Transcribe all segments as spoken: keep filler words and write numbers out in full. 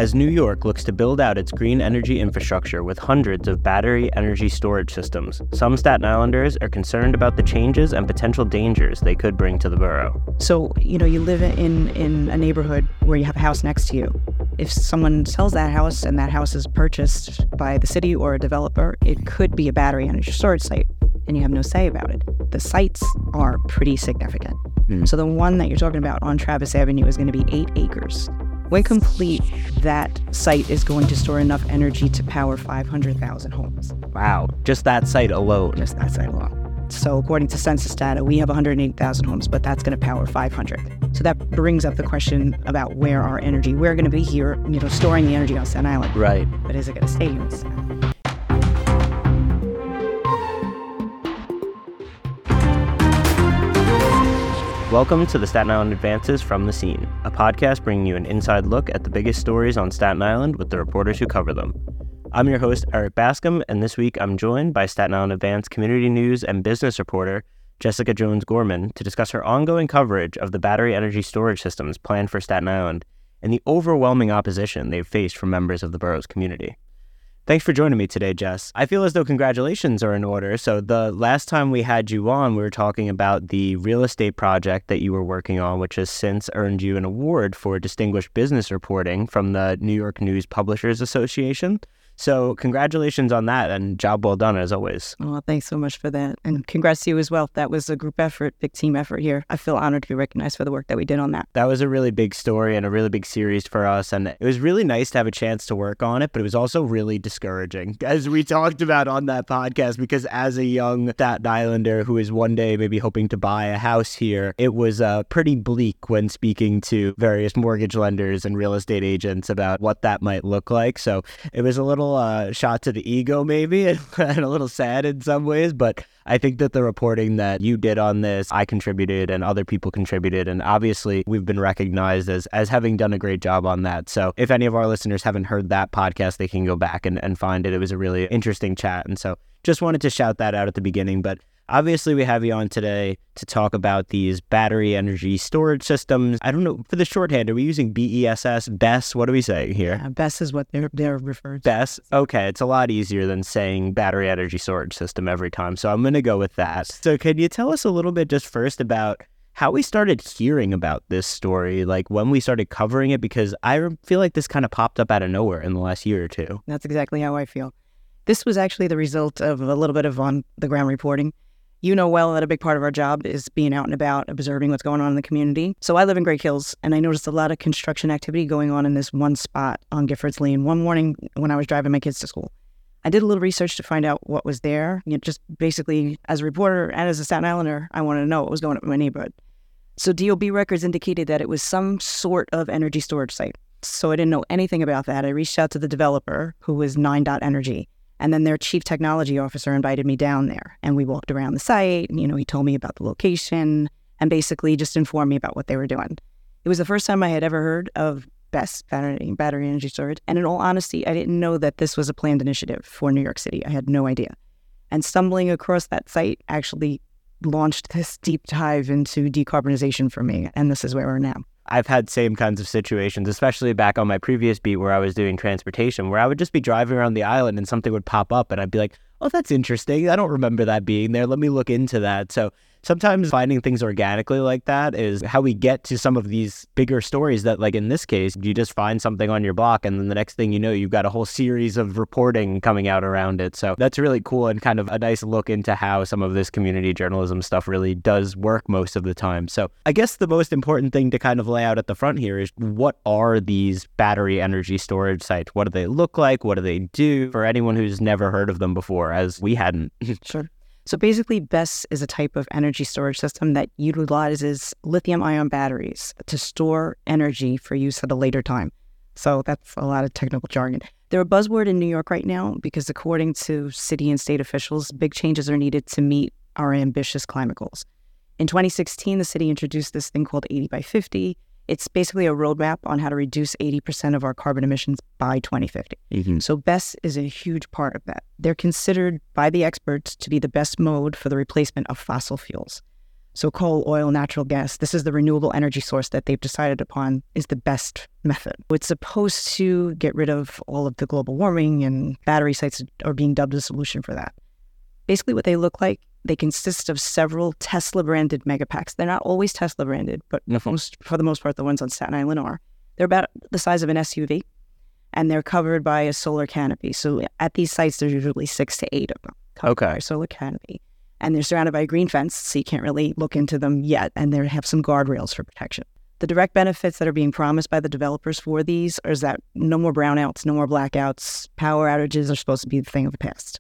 As New York looks to build out its green energy infrastructure with hundreds of battery energy storage systems, some Staten Islanders are concerned about the changes and potential dangers they could bring to the borough. So, you know, you live in, in a neighborhood where you have a house next to you. If someone sells that house and that house is purchased by the city or a developer, it could be a battery energy storage site, and you have no say about it. The sites are pretty significant. Mm. So the one that you're talking about on Travis Avenue is going to be eight acres. When complete, that site is going to store enough energy to power five hundred thousand homes. Wow, just that site alone. Just that site alone. So according to census data, we have one hundred eighty thousand homes, but that's going to power five hundred. So that brings up the question about where our energy, we're going to be here, you know, storing the energy on Staten Island. Right. But is it going to stay here in Staten Island? Welcome to the Staten Island Advances from the Scene, a podcast bringing you an inside look at the biggest stories on Staten Island with the reporters who cover them. I'm your host, Eric Bascom, and this week I'm joined by Staten Island Advance community news and business reporter Jessica Jones-Gorman to discuss her ongoing coverage of the battery energy storage systems planned for Staten Island and the overwhelming opposition they've faced from members of the borough's community. Thanks for joining me today, Jess. I feel as though congratulations are in order. So the last time we had you on, we were talking about the real estate project that you were working on, which has since earned you an award for distinguished business reporting from the New York News Publishers Association. So congratulations on that, and job well done as always. Oh, thanks so much for that. And congrats to you as well. That was a group effort, big team effort here. I feel honored to be recognized for the work that we did on that. That was a really big story and a really big series for us. And it was really nice to have a chance to work on it, but it was also really discouraging, as we talked about on that podcast, because as a young Staten Islander who is one day maybe hoping to buy a house here, it was uh, pretty bleak when speaking to various mortgage lenders and real estate agents about what that might look like. So it was a little Uh, shot to the ego maybe and, and a little sad in some ways, but I think that the reporting that you did on this, I contributed and other people contributed, and obviously we've been recognized as as having done a great job on that. So if any of our listeners haven't heard that podcast, they can go back and, and find it. It was a really interesting chat, and so just wanted to shout that out at the beginning. But obviously we have you on today to talk about these battery energy storage systems. I don't know, for the shorthand, are we using B E S S, B E S? What are we saying here? Yeah, B E S is what they're, they're referred to. B E S? Okay, it's a lot easier than saying battery energy storage system every time, so I'm going to go with that. So can you tell us a little bit just first about how we started hearing about this story, like when we started covering it? Because I feel like this kind of popped up out of nowhere in the last year or two. That's exactly how I feel. This was actually the result of a little bit of on-the-ground reporting. You know well that a big part of our job is being out and about, observing what's going on in the community. So I live in Great Hills, and I noticed a lot of construction activity going on in this one spot on Giffords Lane one morning when I was driving my kids to school. I did a little research to find out what was there. You know, just basically, as a reporter and as a Staten Islander, I wanted to know what was going on in my neighborhood. So D O B records indicated that it was some sort of energy storage site. So I didn't know anything about that. I reached out to the developer, who was Nine Dot Energy. And then their chief technology officer invited me down there, and we walked around the site. You know, he told me about the location and basically just informed me about what they were doing. It was the first time I had ever heard of B E S, battery, battery energy storage. And in all honesty, I didn't know that this was a planned initiative for New York City. I had no idea. And stumbling across that site actually launched this deep dive into decarbonization for me. And this is where we're now. I've had same kinds of situations, especially back on my previous beat where I was doing transportation, where I would just be driving around the island and something would pop up and I'd be like, oh, that's interesting. I don't remember that being there. Let me look into that. So sometimes finding things organically like that is how we get to some of these bigger stories that, like in this case, you just find something on your block and then the next thing you know, you've got a whole series of reporting coming out around it. So that's really cool and kind of a nice look into how some of this community journalism stuff really does work most of the time. So I guess the most important thing to kind of lay out at the front here is, what are these battery energy storage sites? What do they look like? What do they do? For anyone who's never heard of them before, as we hadn't. Sure. So basically, B E S is a type of energy storage system that utilizes lithium-ion batteries to store energy for use at a later time. So that's a lot of technical jargon. They're a buzzword in New York right now because according to city and state officials, big changes are needed to meet our ambitious climate goals. In twenty sixteen, the city introduced this thing called eighty by fifty. It's basically a roadmap on how to reduce eighty percent of our carbon emissions by twenty fifty. Mm-hmm. So B E S is a huge part of that. They're considered by the experts to be the best mode for the replacement of fossil fuels. So coal, oil, natural gas, this is the renewable energy source that they've decided upon is the best method. It's supposed to get rid of all of the global warming, and battery sites are being dubbed a solution for that. Basically what they look like, they consist of several Tesla-branded megapacks. They're not always Tesla-branded, but Mm-hmm. most, for the most part, the ones on Staten Island are. They're about the size of an S U V, and they're covered by a solar canopy. So at these sites, there's usually six to eight of them covered Okay. by a solar canopy. And they're surrounded by a green fence, so you can't really look into them yet, and they have some guardrails for protection. The direct benefits that are being promised by the developers for these is that no more brownouts, no more blackouts, power outages are supposed to be the thing of the past.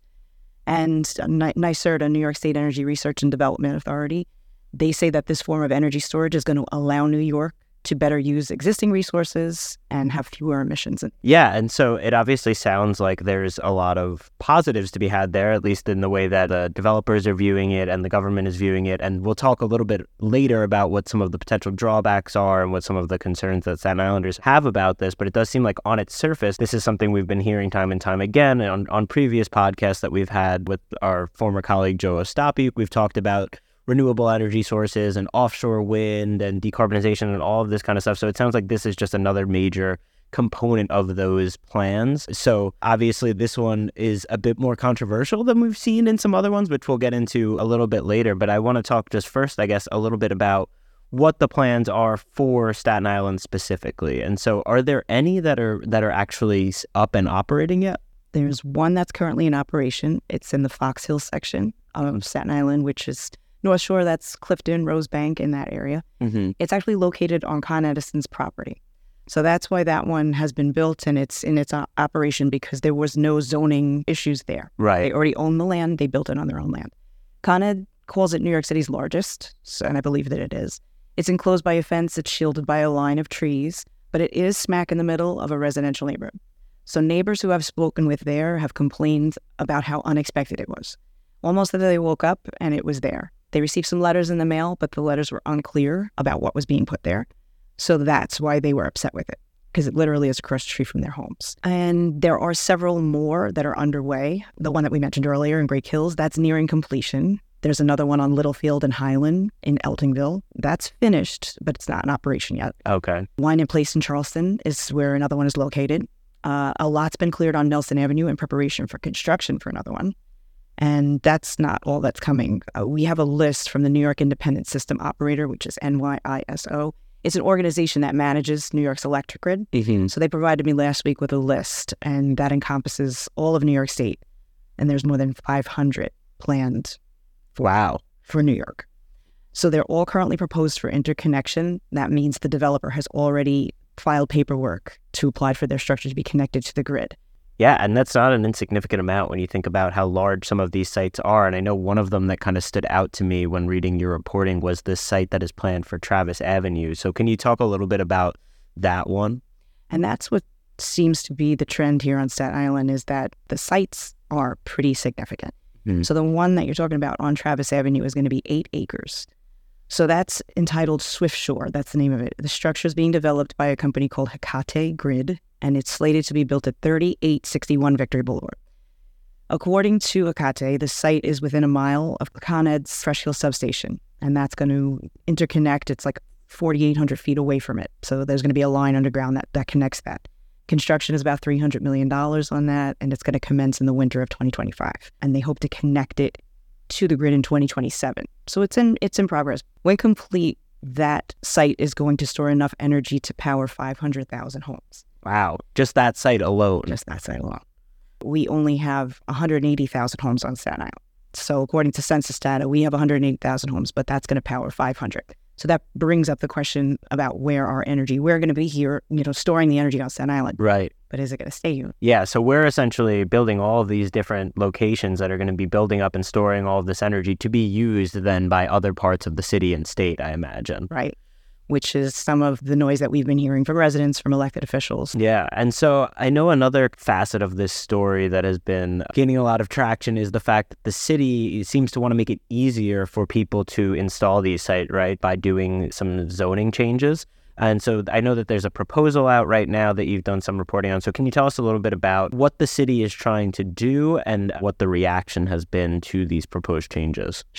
And NYSERDA, New York State Energy Research and Development Authority, they say that this form of energy storage is going to allow New York to better use existing resources and have fewer emissions. Yeah, and so it obviously sounds like there's a lot of positives to be had there, at least in the way that the developers are viewing it and the government is viewing it. And we'll talk a little bit later about what some of the potential drawbacks are and what some of the concerns that Staten Islanders have about this. But it does seem like on its surface, this is something we've been hearing time and time again. And on, on previous podcasts that we've had with our former colleague Joe Ostapi, we've talked about renewable energy sources and offshore wind and decarbonization and all of this kind of stuff. So it sounds like this is just another major component of those plans. So obviously this one is a bit more controversial than we've seen in some other ones, which we'll get into a little bit later. But I want to talk just first, I guess, a little bit about what the plans are for Staten Island specifically. And so are there any that are that are actually up and operating yet? There's one that's currently in operation. It's in the Fox Hill section of Staten Island, which is North Shore. That's Clifton, Rosebank, in that area. Mm-hmm. It's actually located on Con Edison's property. So that's why that one has been built and it's in its o- operation, because there was no zoning issues there. Right. They already own the land. They built it on their own land. Con Ed calls it New York City's largest, so, and I believe that it is. It's enclosed by a fence. It's shielded by a line of trees, but it is smack in the middle of a residential neighborhood. So neighbors who I've spoken with there have complained about how unexpected it was. Almost that they woke up and it was there. They received some letters in the mail, but the letters were unclear about what was being put there. So that's why they were upset with it, because it literally is across the street from their homes. And there are several more that are underway. The one that we mentioned earlier in Great Hills, that's nearing completion. There's another one on Littlefield and Highland in Eltingville. That's finished, but it's not in operation yet. Okay. Wine and Place in Charleston is where another one is located. Uh, a lot's been cleared on Nelson Avenue in preparation for construction for another one. And that's not all that's coming. Uh, we have a list from the New York Independent System Operator, which is N Y I S O. It's an organization that manages New York's electric grid. Mm-hmm. So they provided me last week with a list, and that encompasses all of New York State. And there's more than five hundred planned Wow. for New York. So they're all currently proposed for interconnection. That means the developer has already filed paperwork to apply for their structure to be connected to the grid. Yeah, and that's not an insignificant amount when you think about how large some of these sites are. And I know one of them that kind of stood out to me when reading your reporting was this site that is planned for Travis Avenue. So can you talk a little bit about that one? And that's what seems to be the trend here on Staten Island, is that the sites are pretty significant. Mm. So the one that you're talking about on Travis Avenue is going to be eight acres. So that's entitled Swift Shore. That's the name of it. The structure is being developed by a company called Hecate Grid, and it's slated to be built at thirty-eight sixty-one Victory Boulevard. According to Hecate, the site is within a mile of Con Ed's Fresh Hill substation, and that's going to interconnect. It's like forty-eight hundred feet away from it. So there's going to be a line underground that, that connects that. Construction is about three hundred million dollars on that, and it's going to commence in the winter of twenty twenty-five. And they hope to connect it to the grid in twenty twenty-seven. So it's in it's in progress. When complete, that site is going to store enough energy to power five hundred thousand homes. Wow. Just that site alone. Just that site alone. We only have one hundred eighty thousand homes on Staten Island. So according to census data, we have one hundred eighty thousand homes, but that's going to power five hundred. So that brings up the question about where our energy, we're going to be here, you know, storing the energy on Staten Island. Right. But is it going to stay here? Yeah, so we're essentially building all of these different locations that are going to be building up and storing all of this energy to be used then by other parts of the city and state, I imagine. Right. Which is some of the noise that we've been hearing from residents, from elected officials. Yeah, and so I know another facet of this story that has been gaining a lot of traction is the fact that the city seems to want to make it easier for people to install these sites, right, by doing some zoning changes. And so I know that there's a proposal out right now that you've done some reporting on. So can you tell us a little bit about what the city is trying to do and what the reaction has been to these proposed changes? Sure.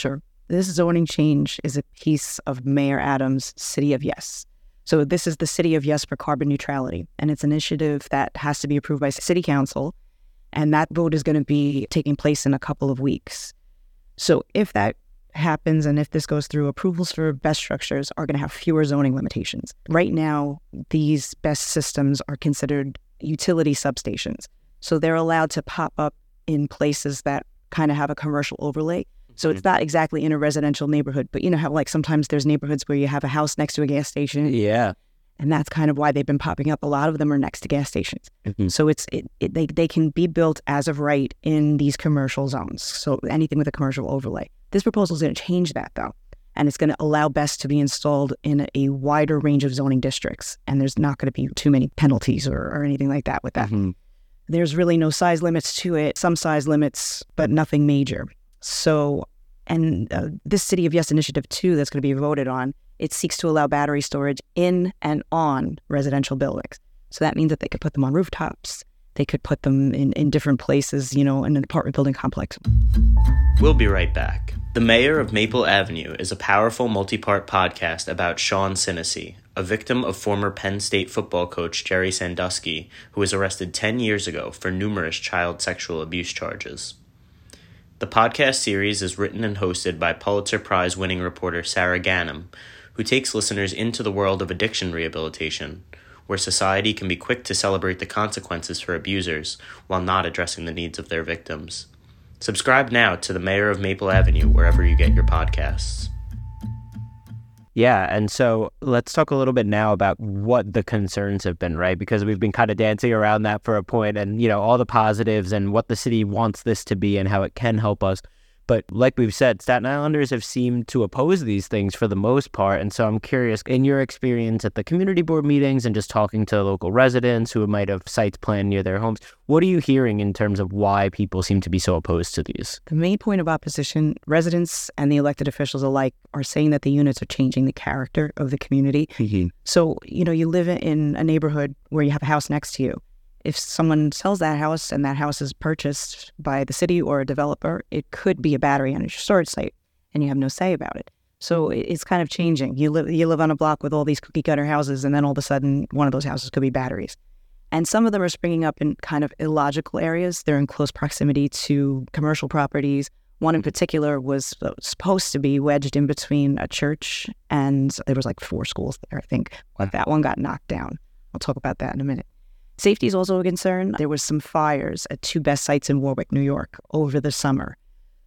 This zoning change is a piece of Mayor Adams' City of Yes. So this is the City of Yes for carbon neutrality, and it's an initiative that has to be approved by City Council, and that vote is going to be taking place in a couple of weeks. So if that happens and if this goes through, approvals for BESS structures are going to have fewer zoning limitations. Right now, these BESS systems are considered utility substations. So they're allowed to pop up in places that kind of have a commercial overlay. So it's not exactly in a residential neighborhood, but you know how like sometimes there's neighborhoods where you have a house next to a gas station. Yeah. And that's kind of why they've been popping up. A lot of them are next to gas stations. Mm-hmm. So it's it, it, they, they can be built as of right in these commercial zones. So anything with a commercial overlay. This proposal is going to change that, though. And it's going to allow BESS to be installed in a wider range of zoning districts. And there's not going to be too many penalties or, or anything like that with that. Mm-hmm. There's really no size limits to it, some size limits, but nothing major. So, and uh, this City of Yes initiative, too, that's going to be voted on, it seeks to allow battery storage in and on residential buildings. So that means that they could put them on rooftops. They could put them in, in different places, you know, in an apartment building complex. We'll be right back. The Mayor of Maple Avenue is a powerful multi-part podcast about Sean Sinisi, a victim of former Penn State football coach Jerry Sandusky, who was arrested ten years ago for numerous child sexual abuse charges. The podcast series is written and hosted by Pulitzer Prize-winning reporter Sarah Ganim, who takes listeners into the world of addiction rehabilitation, where society can be quick to celebrate the consequences for abusers while not addressing the needs of their victims. Subscribe now to The Mayor of Maple Avenue wherever you get your podcasts. Yeah, and so let's talk a little bit now about what the concerns have been, right? Because we've been kind of dancing around that for a point and, you know, all the positives and what the city wants this to be and how it can help us. But like we've said, Staten Islanders have seemed to oppose these things for the most part. And so I'm curious, in your experience at the community board meetings and just talking to local residents who might have sites planned near their homes, what are you hearing in terms of why people seem to be so opposed to these? The main point of opposition, residents and the elected officials alike are saying that the units are changing the character of the community. Mm-hmm. So, you know, you live in a neighborhood where you have a house next to you. If someone sells that house and that house is purchased by the city or a developer, it could be a battery energy storage site, and you have no say about it. So it's kind of changing. You live you live on a block with all these cookie cutter houses, and then all of a sudden, one of those houses could be batteries. And some of them are springing up in kind of illogical areas. They're in close proximity to commercial properties. One in particular was supposed to be wedged in between a church, and there was like four schools there, I think. But that one got knocked down. I'll talk about that in a minute. Safety is also a concern. There was some fires at two BESS sites in Warwick, New York, over the summer.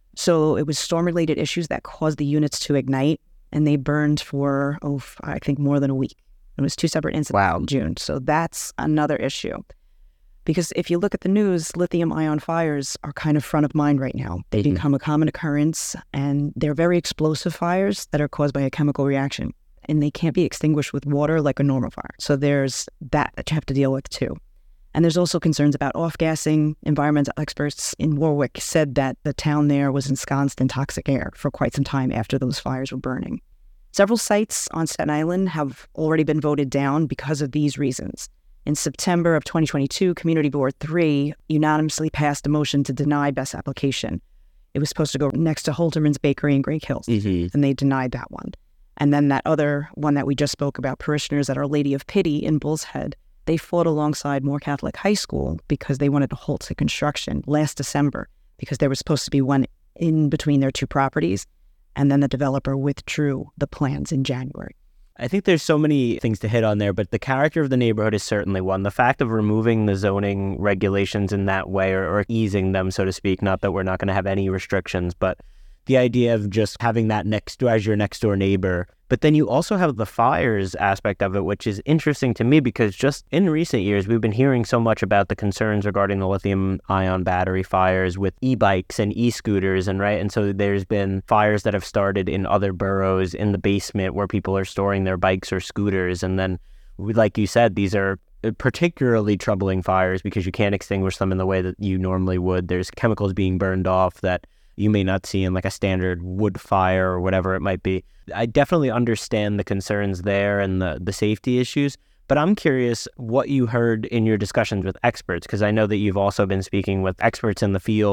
So it was storm-related issues that caused the units to ignite, and they burned for, oh, I think more than a week. It was two separate incidents Wow. in June. So that's another issue. Because if you look at the news, lithium-ion fires are kind of front of mind right now. They Mm-hmm. become a common occurrence, and they're very explosive fires that are caused by a chemical reaction. And they can't be extinguished with water like a normal fire. So there's that that you have to deal with too. And there's also concerns about off-gassing. Environmental experts in Warwick said that the town there was ensconced in toxic air for quite some time after those fires were burning. Several sites on Staten Island have already been voted down because of these reasons. In September of twenty twenty-two, Community Board three unanimously passed a motion to deny BESS application. It was supposed to go next to Holterman's Bakery in Great Hills, Mm-hmm. and they denied that one. And then that other one that we just spoke about, Parishioners at Our Lady of Pity in Bull's Head, they fought alongside Moore Catholic High School because they wanted to halt the construction last December because there was supposed to be one in between their two properties. And then the developer withdrew the plans in January. I think there's so many things to hit on there, but the character of the neighborhood is certainly one. The fact of removing the zoning regulations in that way or, or easing them, so to speak, not that we're not going to have any restrictions, but the idea of just having that next door as your next door neighbor. But then you also have the fires aspect of it, which is interesting to me because just in recent years, we've been hearing so much about the concerns regarding the lithium ion battery fires with e-bikes and e-scooters. And right. And so there's been fires that have started in other boroughs in the basement where people are storing their bikes or scooters. And then, like you said, these are particularly troubling fires because you can't extinguish them in the way that you normally would. There's chemicals being burned off that you may not see in like a standard wood fire or whatever it might be. I definitely understand the concerns there and the, the safety issues, but I'm curious what you heard in your discussions with experts, because I know that you've also been speaking with experts in the field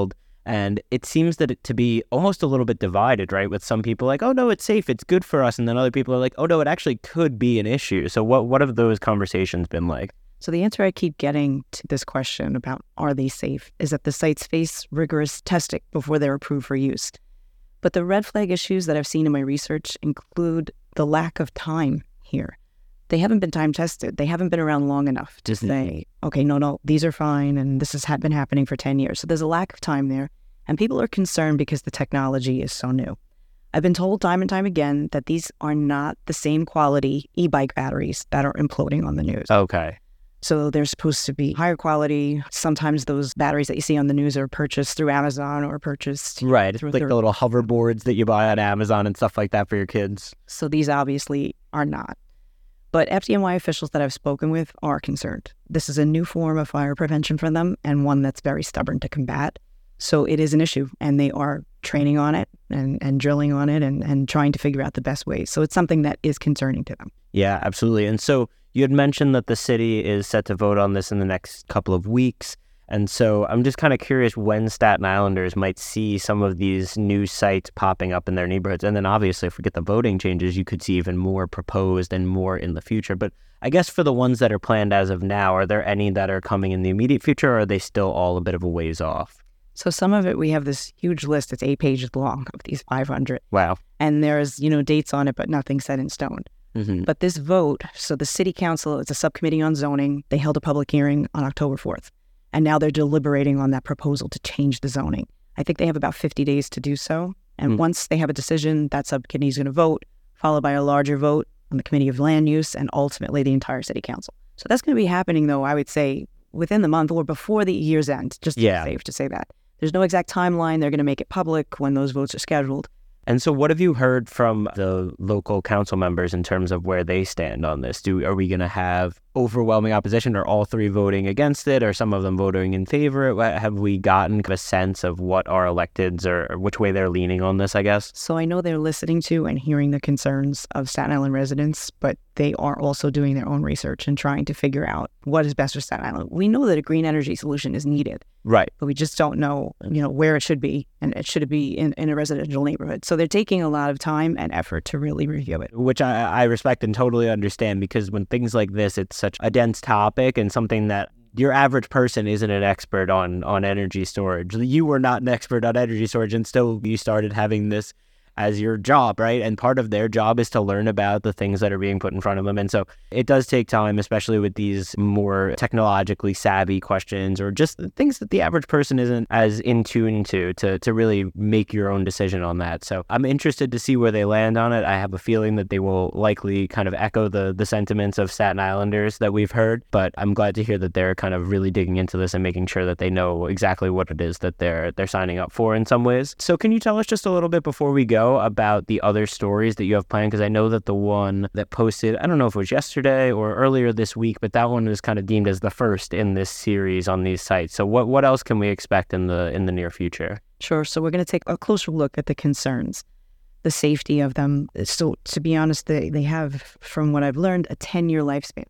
And it seems that it to be almost a little bit divided, right? With some people like, oh, no, it's safe, it's good for us. And then other people are like, oh, no, it actually could be an issue. So what, what have those conversations been like? So the answer I keep getting to this question about are they safe is that the sites face rigorous testing before they're approved for use. But the red flag issues that I've seen in my research include the lack of time here. They haven't been time tested. They haven't been around long enough to say, okay, no, no, these are fine, and this has been happening for ten years. So there's a lack of time there, and people are concerned because the technology is so new. I've been told time and time again that these are not the same quality e-bike batteries that are imploding on the news. Okay. So they're supposed to be higher quality. Sometimes those batteries that you see on the news are purchased through Amazon or purchased... Right, through like their... the little hoverboards that you buy on Amazon and stuff like that for your kids. So these obviously are not. But F D N Y officials that I've spoken with are concerned. This is a new form of fire prevention for them and one that's very stubborn to combat. So it is an issue, and they are training on it and, and drilling on it and, and trying to figure out the best ways. So it's something that is concerning to them. Yeah, absolutely. And so you had mentioned that the city is set to vote on this in the next couple of weeks. And so I'm just kind of curious when Staten Islanders might see some of these new sites popping up in their neighborhoods. And then obviously, if we get the voting changes, you could see even more proposed and more in the future. But I guess for the ones that are planned as of now, are there any that are coming in the immediate future, or are they still all a bit of a ways off? So some of it, we have this huge list. It's eight pages long of these five hundred. Wow. And there's, you know, dates on it, but nothing set in stone. Mm-hmm. But this vote, so the city council, it's a subcommittee on zoning. They held a public hearing on October fourth. And now they're deliberating on that proposal to change the zoning. I think they have about fifty days to do so. And mm. once they have a decision, that subcommittee is going to vote, followed by a larger vote on the Committee of Land Use, and ultimately the entire city council. So that's going to be happening, though, I would say, within the month or before the year's end, just to yeah. be safe to say that. There's no exact timeline. They're going to make it public when those votes are scheduled. And so what have you heard from the local council members in terms of where they stand on this? Do Are we going to have overwhelming opposition, or all three voting against it, or some of them voting in favor? Have we gotten a sense of what our electeds or, or which way they're leaning on this, I guess? So I know they're listening to and hearing the concerns of Staten Island residents, but they are also doing their own research and trying to figure out what is best for Staten Island. We know that a green energy solution is needed. Right. But we just don't know, you know, where it should be, and it should be in, in a residential neighborhood. So they're taking a lot of time and effort to really review it. Which I, I respect and totally understand, because when things like this, it's such a dense topic and something that your average person isn't an expert on, on energy storage. You were not an expert on energy storage, and still you started having this as your job, right? And part of their job is to learn about the things that are being put in front of them. And so it does take time, especially with these more technologically savvy questions, or just things that the average person isn't as in tune to, to, to really make your own decision on that. So I'm interested to see where they land on it. I have a feeling that they will likely kind of echo the, the sentiments of Staten Islanders that we've heard, but I'm glad to hear that they're kind of really digging into this and making sure that they know exactly what it is that they're, they're signing up for in some ways. So can you tell us just a little bit before we go about the other stories that you have planned? Because I know that the one that posted, I don't know if it was yesterday or earlier this week, but that one was kind of deemed as the first in this series on these sites. So what, what else can we expect in the in the near future? Sure. So we're going to take a closer look at the concerns, the safety of them. So to be honest, they, they have, from what I've learned, a ten-year lifespan.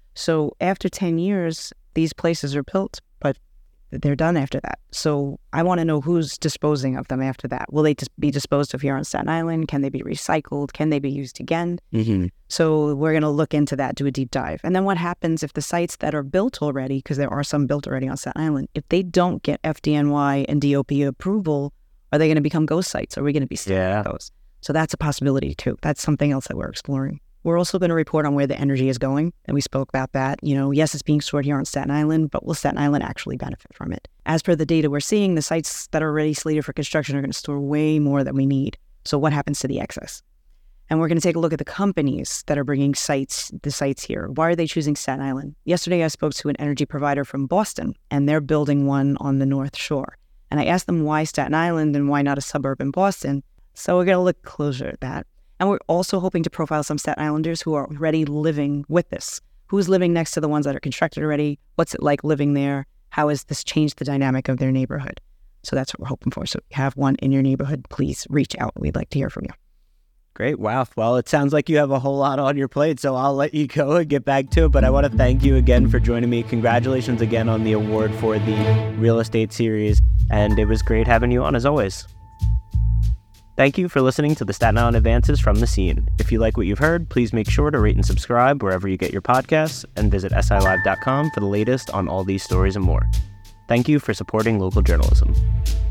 So after ten years, these places are built, but they're done after that. So I want to know who's disposing of them after that. Will they just be disposed of here on Staten Island? Can they be recycled? Can they be used again? Mm-hmm. So we're going to look into that, do a deep dive. And then what happens if the sites that are built already, because there are some built already on Staten Island, if they don't get F D N Y and D O P approval, are they going to become ghost sites? Are we going to be stuck yeah. with those? So that's a possibility too. That's something else that we're exploring. We're also going to report on where the energy is going, and we spoke about that. You know, yes, it's being stored here on Staten Island, but will Staten Island actually benefit from it? As per the data we're seeing, the sites that are already slated for construction are going to store way more than we need. So what happens to the excess? And we're going to take a look at the companies that are bringing sites, the sites here. Why are they choosing Staten Island? Yesterday, I spoke to an energy provider from Boston, and they're building one on the North Shore. And I asked them why Staten Island and why not a suburb in Boston. So we're going to look closer at that. And we're also hoping to profile some Staten Islanders who are already living with this. Who's living next to the ones that are constructed already? What's it like living there? How has this changed the dynamic of their neighborhood? So that's what we're hoping for. So if you have one in your neighborhood, please reach out. We'd like to hear from you. Great. Wow. Well, it sounds like you have a whole lot on your plate, so I'll let you go and get back to it. But I want to thank you again for joining me. Congratulations again on the award for the real estate series. and it was great having you on as always. Thank you for listening to the Staten Island Advances from the Scene. If you like what you've heard, please make sure to rate and subscribe wherever you get your podcasts, and visit S I live dot com for the latest on all these stories and more. Thank you for supporting local journalism.